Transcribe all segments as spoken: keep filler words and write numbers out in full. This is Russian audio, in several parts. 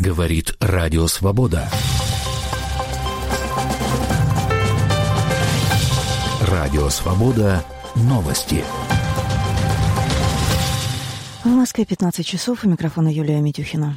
Говорит Радио Свобода. Радио Свобода. Новости. В Москве пятнадцать часов. У микрофона Юлия Митюхина.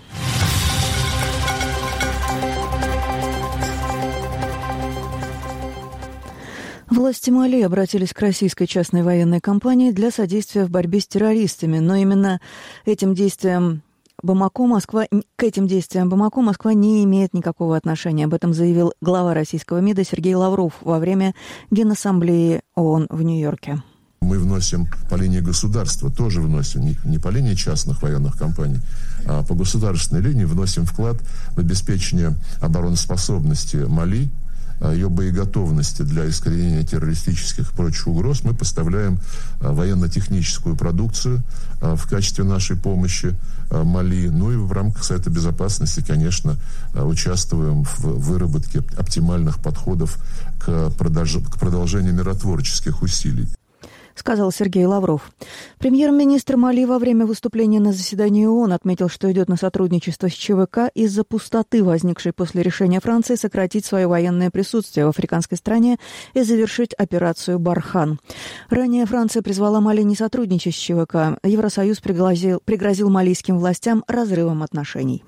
Власти Мали обратились к российской частной военной компании для содействия в борьбе с террористами, но именно этим действиям Бамако, Москва, к этим действиям Бамако Москва не имеет никакого отношения. Об этом заявил глава российского МИДа Сергей Лавров во время Генассамблеи ООН в Нью-Йорке. Мы вносим по линии государства, тоже вносим, не, не по линии частных военных компаний, а по государственной линии вносим вклад в обеспечение обороноспособности Мали, ее боеготовности для искоренения террористических и прочих угроз. Мы поставляем военно-техническую продукцию в качестве нашей помощи Мали. Ну и в рамках Совета Безопасности, конечно, участвуем в выработке оптимальных подходов к, продолж... к продолжению миротворческих усилий, сказал Сергей Лавров. Премьер-министр Мали во время выступления на заседании ООН отметил, что идет на сотрудничество с ЧВК из-за пустоты, возникшей после решения Франции сократить свое военное присутствие в африканской стране и завершить операцию «Бархан». Ранее Франция призвала Мали не сотрудничать с ЧВК. Евросоюз пригрозил, пригрозил малийским властям разрывом отношений.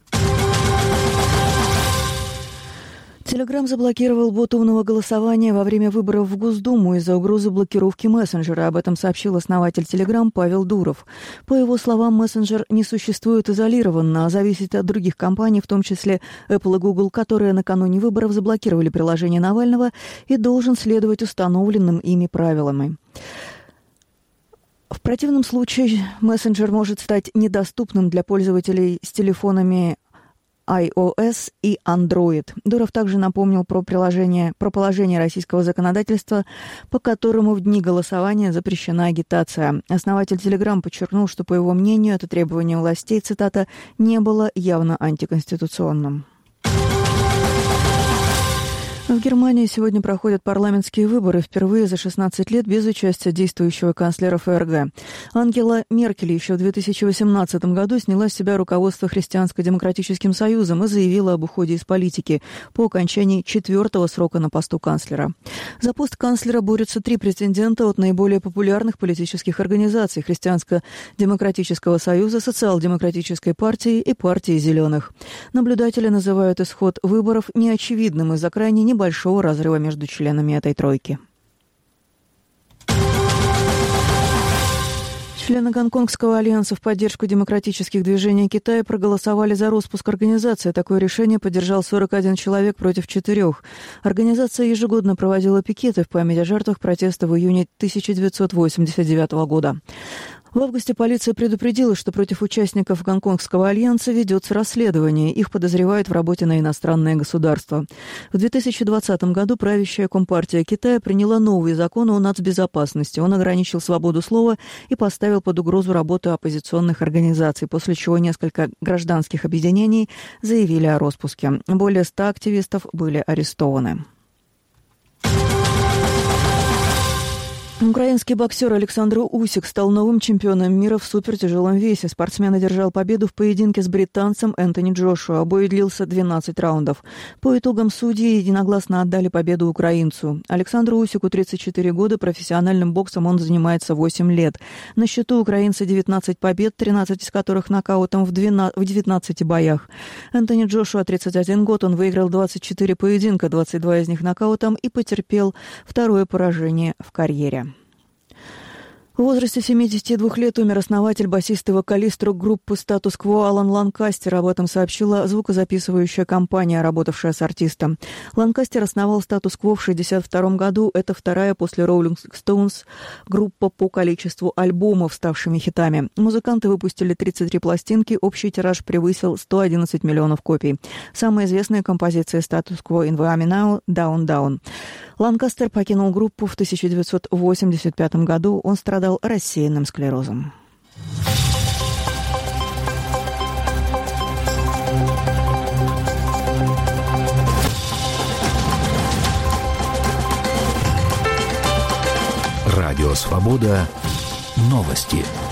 Телеграм заблокировал бот умного голосования во время выборов в Госдуму из-за угрозы блокировки мессенджера. Об этом сообщил основатель Телеграм Павел Дуров. По его словам, мессенджер не существует изолированно, а зависит от других компаний, в том числе Apple и Google, которые накануне выборов заблокировали приложение Навального и должен следовать установленным ими правилам. В противном случае мессенджер может стать недоступным для пользователей с телефонами iOS и Android. Дуров также напомнил про, приложение, про положение российского законодательства, по которому в дни голосования запрещена агитация. Основатель Telegram подчеркнул, что, по его мнению, это требование властей, цитата, не было явно антиконституционным. В Германии сегодня проходят парламентские выборы впервые за шестнадцать лет без участия действующего канцлера ФРГ. Ангела Меркель еще в две тысячи восемнадцатом году сняла с себя руководство Христианско-демократическим союзом и заявила об уходе из политики по окончании четвертого срока на посту канцлера. За пост канцлера борются три претендента от наиболее популярных политических организаций: Христианско-демократического союза, Социал-демократической партии и партии «Зеленых». Наблюдатели называют исход выборов неочевидным из-за крайне небольшого большого разрыва между членами этой тройки. Члены Гонконгского альянса в поддержку демократических движений Китая проголосовали за распуск организации. Такое решение поддержал сорок один человек против четырех. Организация ежегодно проводила пикеты в память о жертвах протеста в июне тысяча девятьсот восемьдесят девятого года. В августе полиция предупредила, что против участников Гонконгского альянса ведется расследование. Их подозревают в работе на иностранное государство. В две тысячи двадцатом году правящая Компартия Китая приняла новый закон о нацбезопасности. Он ограничил свободу слова и поставил под угрозу работу оппозиционных организаций, после чего несколько гражданских объединений заявили о распуске. Более ста активистов были арестованы. Украинский боксер Александр Усик стал новым чемпионом мира в супертяжелом весе. Спортсмен одержал победу в поединке с британцем Энтони Джошуа. Бой длился двенадцать раундов. По итогам судьи единогласно отдали победу украинцу. Александру Усику тридцать четыре года, профессиональным боксом он занимается восемь лет. На счету украинца девятнадцать побед, тринадцать из которых нокаутом в девятнадцати боях. Энтони Джошуа тридцать один год, он выиграл двадцать четыре поединка, двадцать два из них нокаутом и потерпел второе поражение в карьере. В возрасте семидесяти двух лет умер основатель, басист и вокалист рок-группы «Статус-кво» Алан Ланкастер. Об этом сообщила звукозаписывающая компания, работавшая с артистом. Ланкастер основал «Статус-кво» в шестьдесят втором году. Это вторая после «Роллинг Стоунс» группа по количеству альбомов, ставшими хитами. Музыканты выпустили тридцать три пластинки. Общий тираж превысил сто одиннадцать миллионов копий. Самая известная композиция «Статус-кво» «In the Army Now» «Down Down». Ланкастер покинул группу в тысяча девятьсот восемьдесят пятом году. Он страдал рассеянным склерозом. Радио «Свобода». Новости.